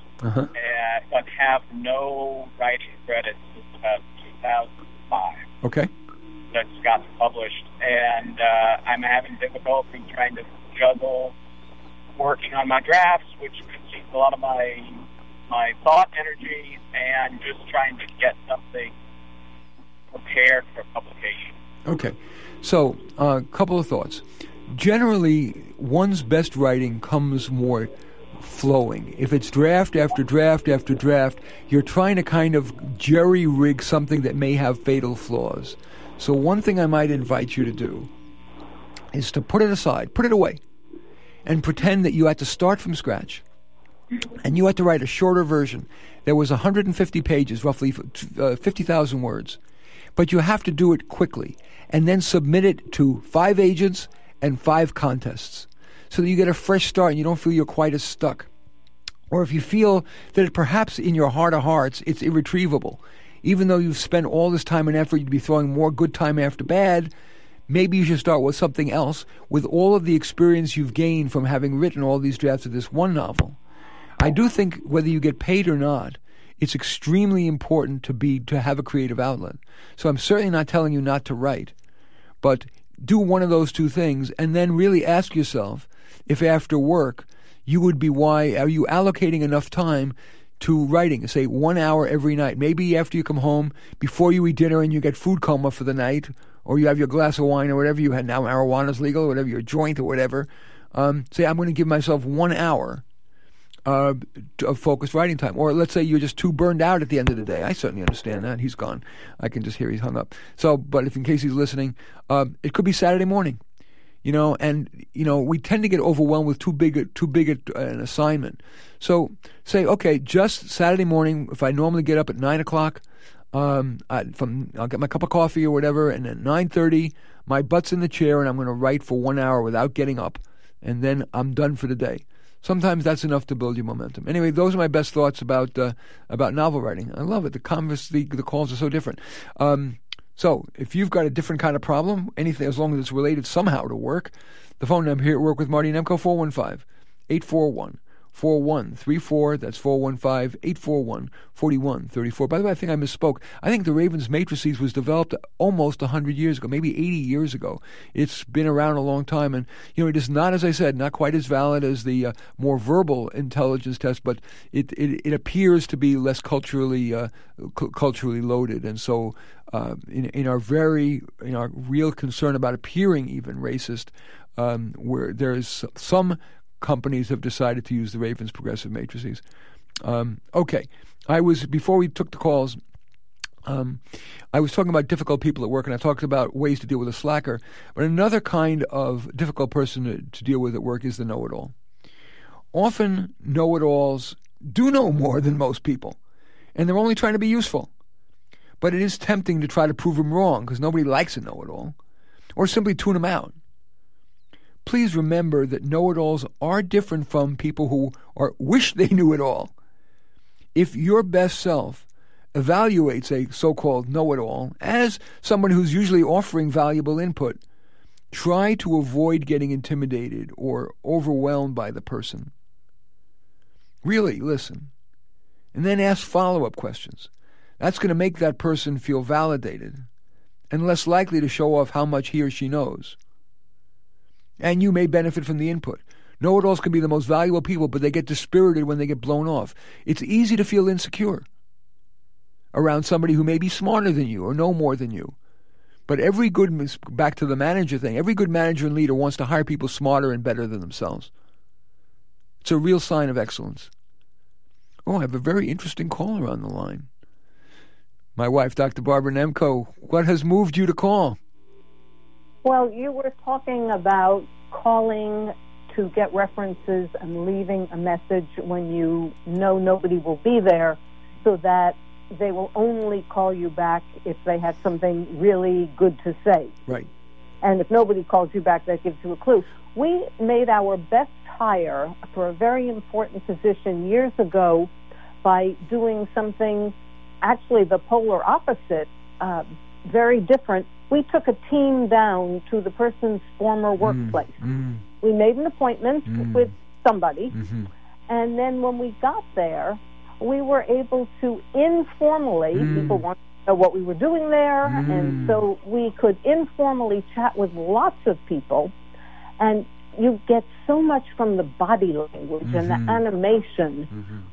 but have no writing credits since about 2005. Okay. That's gotten published. And I'm having difficulty trying to juggle working on my drafts, which consumes a lot of my thought energy, and just trying to get something prepared for publication. Okay. So, a couple of thoughts. Generally, one's best writing comes more flowing. If it's draft after draft after draft, you're trying to kind of jerry-rig something that may have fatal flaws. So one thing I might invite you to do is to put it aside, put it away, and pretend that you had to start from scratch. And you had to write a shorter version. There was 150 pages, roughly 50,000 words. But you have to do it quickly, and then submit it to 5 agents and 5 contests, so that you get a fresh start and you don't feel you're quite as stuck. Or if you feel that perhaps in your heart of hearts it's irretrievable, even though you've spent all this time and effort, you'd be throwing more good time after bad, maybe you should start with something else with all of the experience you've gained from having written all these drafts of this one novel. I do think whether you get paid or not, it's extremely important to have a creative outlet. So I'm certainly not telling you not to write, but do one of those two things and then really ask yourself if after work you would be are you allocating enough time to writing, say 1 hour every night, maybe after you come home, before you eat dinner and you get food coma for the night, or you have your glass of wine or whatever you had. Now marijuana's legal, or whatever, your joint or whatever. Say, I'm going to give myself 1 hour of focused writing time. Or let's say you're just too burned out at the end of the day. I certainly understand that. He's gone. I can just hear he's hung up. So, but if in case he's listening, it could be Saturday morning. And we tend to get overwhelmed with too big an assignment. So say, okay, just Saturday morning. If I normally get up at 9 o'clock, I'll get my cup of coffee or whatever, and at 9:30, my butt's in the chair, and I'm going to write for 1 hour without getting up, and then I'm done for the day. Sometimes that's enough to build your momentum. Anyway, those are my best thoughts about novel writing. I love it. The calls are so different. So if you've got a different kind of problem, anything as long as it's related somehow to work, the phone number here at Work with Marty Nemko, 415-841-4134. That's 415-841-4134. By the way, I think I misspoke. I think the Ravens Matrices was developed almost 100 years ago, maybe 80 years ago. It's been around a long time, and it is not, as I said, not quite as valid as the more verbal intelligence test, but it appears to be less culturally loaded, and so in our real concern about appearing even racist, where there's some companies have decided to use the Ravens progressive matrices. Okay, before we took the calls, I was talking about difficult people at work, and I talked about ways to deal with a slacker. But another kind of difficult person to deal with at work is the know-it-all. Often, know-it-alls do know more than most people, and they're only trying to be useful. But it is tempting to try to prove them wrong, because nobody likes a know-it-all, or simply tune them out. Please remember that know-it-alls are different from people who wish they knew it all. If your best self evaluates a so-called know-it-all as someone who's usually offering valuable input, try to avoid getting intimidated or overwhelmed by the person. Really listen, and then ask follow-up questions. That's going to make that person feel validated and less likely to show off how much he or she knows. And you may benefit from the input. Know-it-alls can be the most valuable people, but they get dispirited when they get blown off. It's easy to feel insecure around somebody who may be smarter than you or know more than you. But back to the manager thing, every good manager and leader wants to hire people smarter and better than themselves. It's a real sign of excellence. Oh, I have a very interesting caller on the line. My wife, Dr. Barbara Nemko, what has moved you to call? Well, you were talking about calling to get references and leaving a message when you know nobody will be there, so that they will only call you back if they have something really good to say. Right. And if nobody calls you back, that gives you a clue. We made our best hire for a very important position years ago by doing something, actually the polar opposite, very different. We took a team down to the person's former workplace. We made an appointment with somebody, and then when we got there, we were able to informally, people wanted to know what we were doing there, and so we could informally chat with lots of people, and you get so much from the body language and the animation,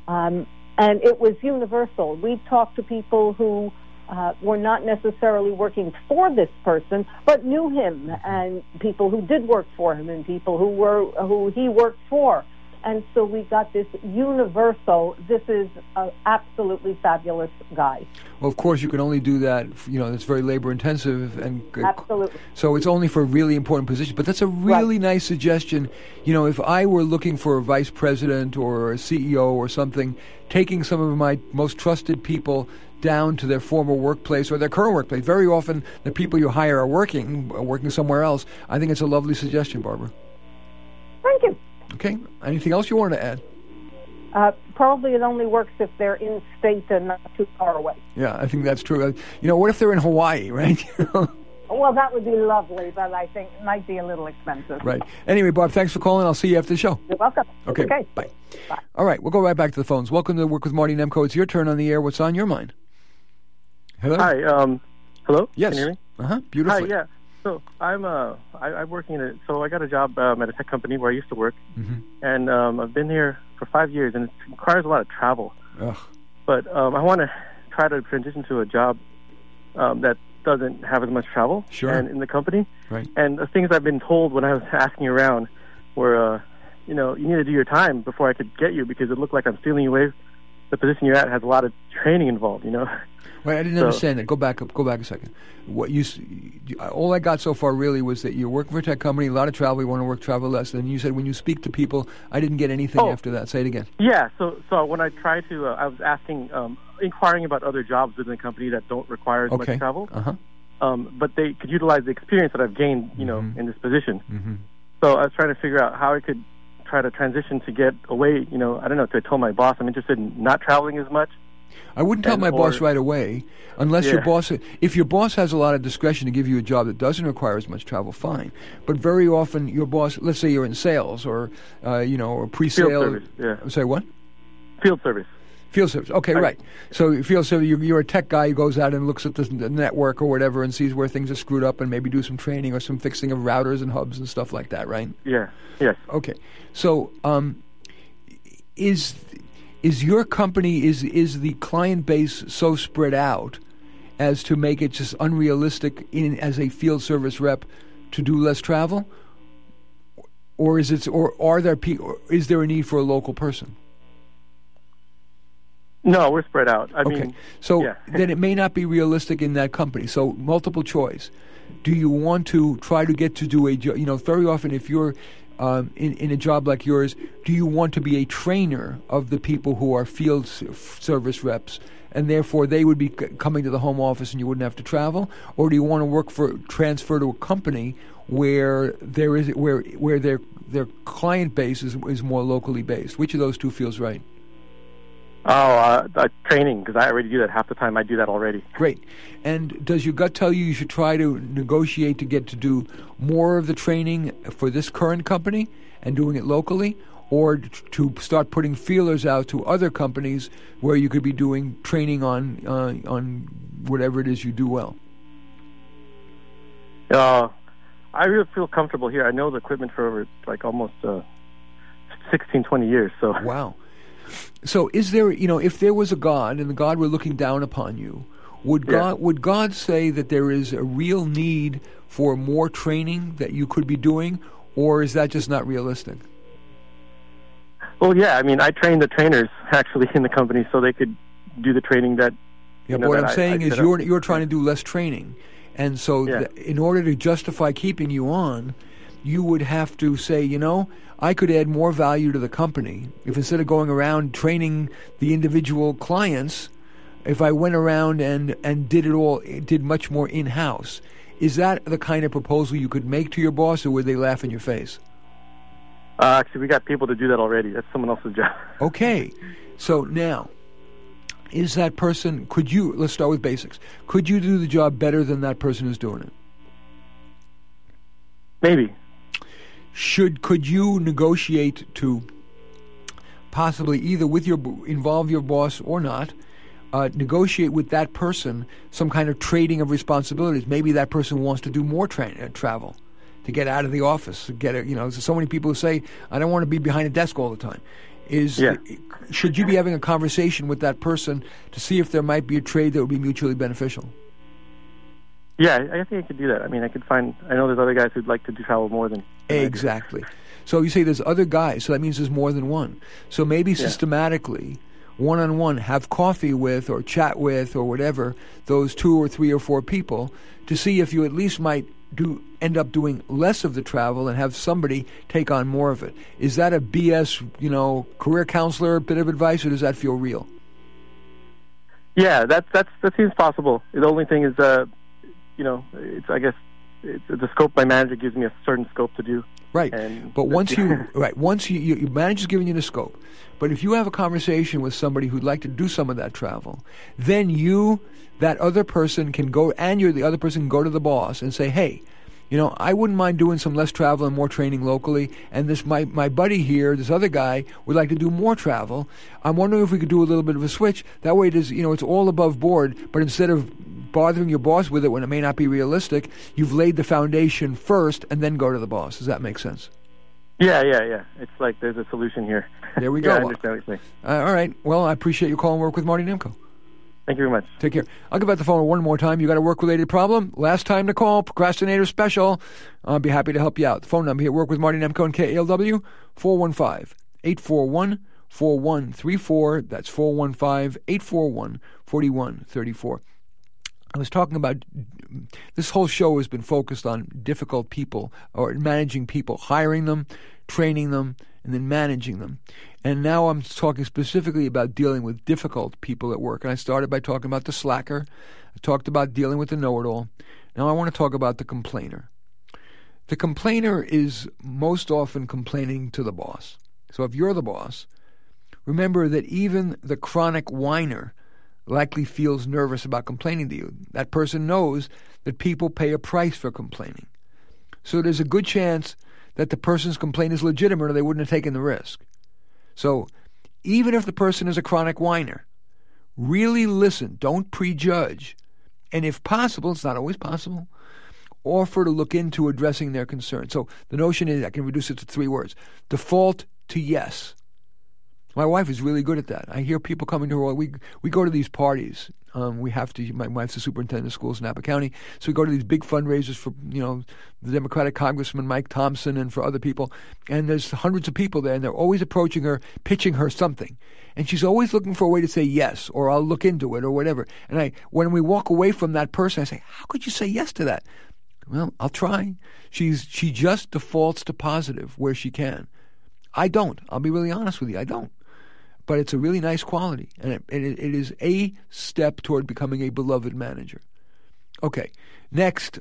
and it was universal. We talked to people who were not necessarily working for this person, but knew him, and people who did work for him, and people who he worked for. And so we got this universal, this is an absolutely fabulous guy. Well, of course, you can only do that, it's very labor-intensive. And Absolutely. So it's only for really important positions. But that's a really nice suggestion. If I were looking for a vice president or a CEO or something, taking some of my most trusted people down to their former workplace or their current workplace. Very often, the people you hire are working somewhere else. I think it's a lovely suggestion, Barbara. Thank you. Okay. Anything else you want to add? Probably it only works if they're in state and not too far away. Yeah, I think that's true. What if they're in Hawaii, right? Well, that would be lovely, but I think it might be a little expensive. Right. Anyway, Barb, thanks for calling. I'll see you after the show. You're welcome. Okay. Bye. All right, we'll go right back to the phones. Welcome to Work with Marty Nemko. It's your turn on the air. What's on your mind? Hello? Hi. Hello? Yes. Can you hear me? Beautifully. Hi, yeah. So I'm working so I got a job at a tech company where I used to work, and I've been here for 5 years, and it requires a lot of travel. Ugh. But I want to try to transition to a job that doesn't have as much travel and in the company. Right. And the things I've been told when I was asking around were, you need to do your time before I could get you, because it looked like I'm stealing you away. The position you're at has a lot of training involved, Right, I didn't understand that. Go back a second. All I got so far really was that you're working for a tech company, a lot of travel, you want to travel less. And you said when you speak to people, I didn't get anything after that. Say it again. Yeah, so when I tried to, I was inquiring about other jobs within the company that don't require as much travel. But they could utilize the experience that I've gained, in this position. So I was trying to figure out how I could try to transition to get away, I don't know, to tell my boss I'm interested in not traveling as much. I wouldn't tell my boss right away, unless if your boss has a lot of discretion to give you a job that doesn't require as much travel, fine. But very often your boss, let's say you're in sales or, or pre-sale. Field service, Say what? Field service. Field service. Okay, right. So field service, you're a tech guy who goes out and looks at the network or whatever and sees where things are screwed up and maybe do some training or some fixing of routers and hubs and stuff like that, right? Yeah. Yes. Okay. So is your company, is the client base so spread out as to make it just unrealistic as a field service rep to do less travel? Or is there a need for a local person? No, we're spread out. I mean, so then it may not be realistic in that company. So multiple choice. Do you want to try to get to do a job? Very often if you're in a job like yours, do you want to be a trainer of the people who are field service reps, and therefore they would be coming to the home office and you wouldn't have to travel? Or do you want to transfer to a company where where their client base is more locally based? Which of those two feels right? Training, because I already do that half the time. I do that already. Great. And does your gut tell you should try to negotiate to get to do more of the training for this current company and doing it locally, or to start putting feelers out to other companies where you could be doing training on whatever it is you do well? I really feel comfortable here. I know the equipment for over almost 16, 20 years. So wow. So is there, if there was a God and the God were looking down upon you, Would God say that there is a real need for more training that you could be doing, or is that just not realistic? Well, yeah. I mean, I trained the trainers actually in the company so they could do the training that. Yeah, but what I'm saying is you're trying to do less training, and so in order to justify keeping you on, you would have to say, I could add more value to the company if instead of going around training the individual clients, if I went around and did much more in-house. Is that the kind of proposal you could make to your boss, or would they laugh in your face? Actually, we got people to do that already. That's someone else's job. Okay. So now, is that person, let's start with basics. Could you do the job better than that person who's doing it? Maybe. Could you negotiate to possibly either involve your boss or not, negotiate with that person some kind of trading of responsibilities? Maybe that person wants to do more travel to get out of the office. So many people who say, I don't want to be behind a desk all the time. Should you be having a conversation with that person to see if there might be a trade that would be mutually beneficial? Yeah, I think I could do that. I mean, I know there's other guys who'd like to do travel more than exactly. So you say there's other guys, so that means there's more than one. So maybe systematically, one-on-one, have coffee with or chat with or whatever, those 2 or 3 or 4 people to see if you at least might end up doing less of the travel and have somebody take on more of it. Is that a BS, career counselor bit of advice, or does that feel real? Yeah, that seems possible. The only thing is, it's the scope my manager gives me a certain scope to do. Right, but once your manager's giving you the scope, but if you have a conversation with somebody who'd like to do some of that travel, then that other person can go, and the other person can go to the boss and say, hey, I wouldn't mind doing some less travel and more training locally, and my buddy here, this other guy, would like to do more travel. I'm wondering if we could do a little bit of a switch. That way it's all above board, but instead of bothering your boss with it when it may not be realistic, you've laid the foundation first and then go to the boss. Does that make sense? Yeah. It's like there's a solution here. There we go. I understand what you're saying. All right. Well, I appreciate you calling Work with Marty Nemko. Thank you very much. Take care. I'll give out the phone one more time. You got a work-related problem? Last time to call, Procrastinator Special. I'll be happy to help you out. The phone number here, Work with Marty Nemko and KALW, 415-841-4134. That's 415-841-4134. I was talking about, this whole show has been focused on difficult people, or managing people, hiring them, training them, and then managing them. And now I'm talking specifically about dealing with difficult people at work. And I started by talking about the slacker. I talked about dealing with the know-it-all. Now I want to talk about the complainer. The complainer is most often complaining to the boss. So if you're the boss, remember that even the chronic whiner likely feels nervous about complaining to you. That person knows that people pay a price for complaining. So there's a good chance that the person's complaint is legitimate, or they wouldn't have taken the risk. So even if the person is a chronic whiner, really listen, don't prejudge, and if possible, it's not always possible, offer to look into addressing their concern. So the notion is, I can reduce it to 3 words: default to yes. My wife is really good at that. I hear people coming to her. We go to these parties. We have to. My wife's the superintendent of schools in Napa County, so we go to these big fundraisers for the Democratic Congressman Mike Thompson and for other people. And there's hundreds of people there, and they're always approaching her, pitching her something, and she's always looking for a way to say yes, or I'll look into it, or whatever. And when we walk away from that person, I say, how could you say yes to that? Well, I'll try. She just defaults to positive where she can. I don't. I'll be really honest with you. I don't. But it's a really nice quality, and it is a step toward becoming a beloved manager. Okay, next,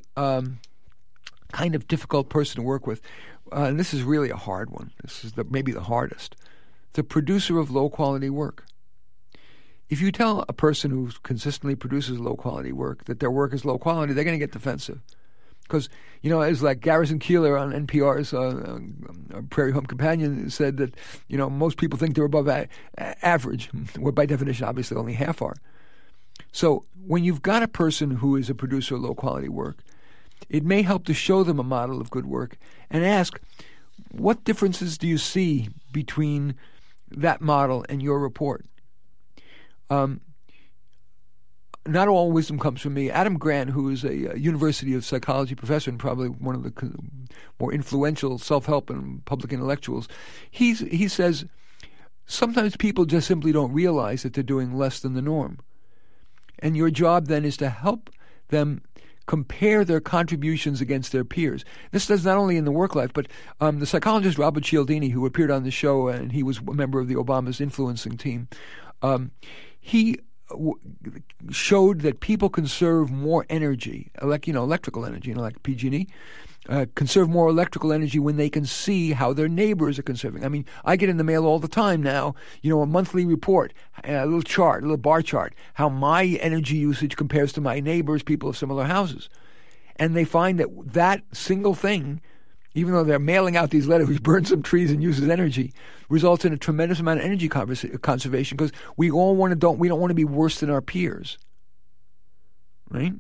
kind of difficult person to work with, and this is really a hard one. This is maybe the hardest. The producer of low-quality work. If you tell a person who consistently produces low-quality work that their work is low quality, they're going to get defensive. Because, it's like Garrison Keillor on NPR's Prairie Home Companion said that, most people think they're above average, where by definition, obviously, only half are. So when you've got a person who is a producer of low-quality work, it may help to show them a model of good work and ask, what differences do you see between that model and your report? not all wisdom comes from me. Adam Grant, who is a University of Psychology professor and probably one of the more influential self-help and public intellectuals, he says sometimes people just simply don't realize that they're doing less than the norm. And your job then is to help them compare their contributions against their peers. This does not only in the work life, but the psychologist Robert Cialdini, who appeared on the show, and he was a member of the Obama's influencing team, he showed that people conserve more energy, electrical energy, like PG&E, conserve more electrical energy when they can see how their neighbors are conserving. I mean, I get in the mail all the time now, a monthly report, a little chart, a little bar chart, how my energy usage compares to my neighbors, people of similar houses. And they find that single thing, even though they're mailing out these letters, which burns some trees and uses energy, results in a tremendous amount of energy conservation because we don't want to be worse than our peers, right?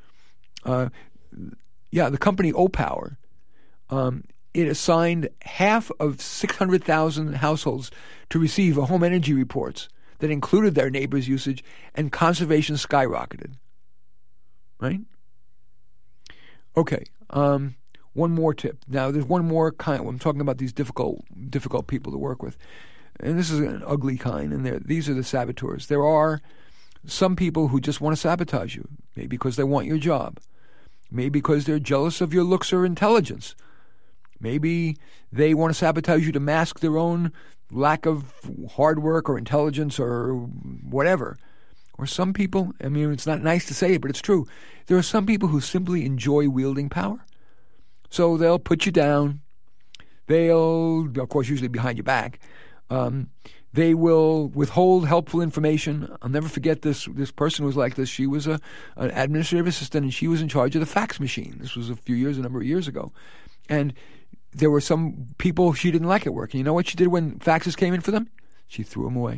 The company Opower, it assigned half of 600,000 households to receive home energy reports that included their neighbors' usage, and conservation skyrocketed, right? Okay. One more tip. Now, there's one more kind. I'm talking about these difficult people to work with, and this is an ugly kind. And these are the saboteurs. There are some people who just want to sabotage you, maybe because they want your job, maybe because they're jealous of your looks or intelligence, maybe they want to sabotage you to mask their own lack of hard work or intelligence or whatever. Or some people. I mean, it's not nice to say it, but it's true. There are some people who simply enjoy wielding power. So they'll put you down. They'll, of course, usually behind your back. They will withhold helpful information. I'll never forget this person was like this. She was an administrative assistant, and she was in charge of the fax machine. This was a number of years ago. And there were some people she didn't like at work. And you know what she did when faxes came in for them? She threw them away.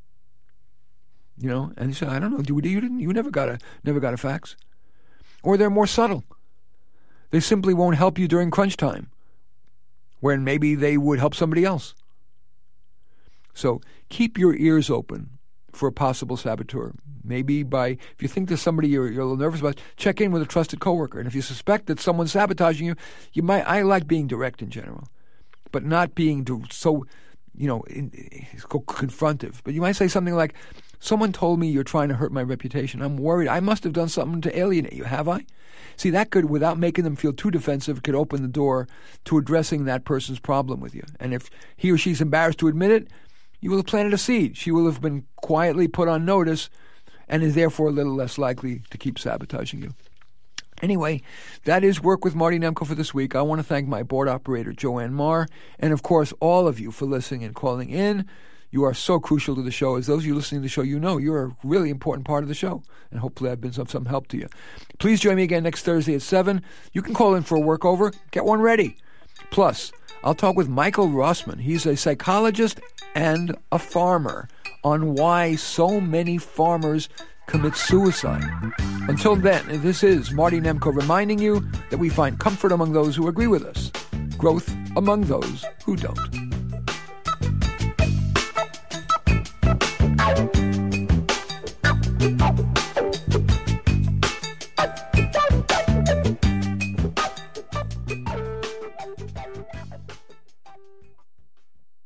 And she said, I don't know, you never got a fax. Or they're more subtle. They simply won't help you during crunch time, when maybe they would help somebody else. So keep your ears open for a possible saboteur. Maybe if you think there's somebody you're a little nervous about, check in with a trusted coworker. And if you suspect that someone's sabotaging you, I like being direct in general, but not being so, confrontive. But you might say something like, someone told me you're trying to hurt my reputation. I'm worried. I must have done something to alienate you, have I? See, that could, without making them feel too defensive, could open the door to addressing that person's problem with you. And if he or she's embarrassed to admit it, you will have planted a seed. She will have been quietly put on notice and is therefore a little less likely to keep sabotaging you. Anyway, that is Work with Marty Nemko for this week. I want to thank my board operator, Joanne Marr, and of course, all of you for listening and calling in. You are so crucial to the show. As those of you listening to the show, you're a really important part of the show. And hopefully I've been some help to you. Please join me again next Thursday at 7. You can call in for a workover. Get one ready. Plus, I'll talk with Michael Rossman. He's a psychologist and a farmer on why so many farmers commit suicide. Until then, this is Marty Nemko reminding you that we find comfort among those who agree with us, growth among those who don't. Thank you.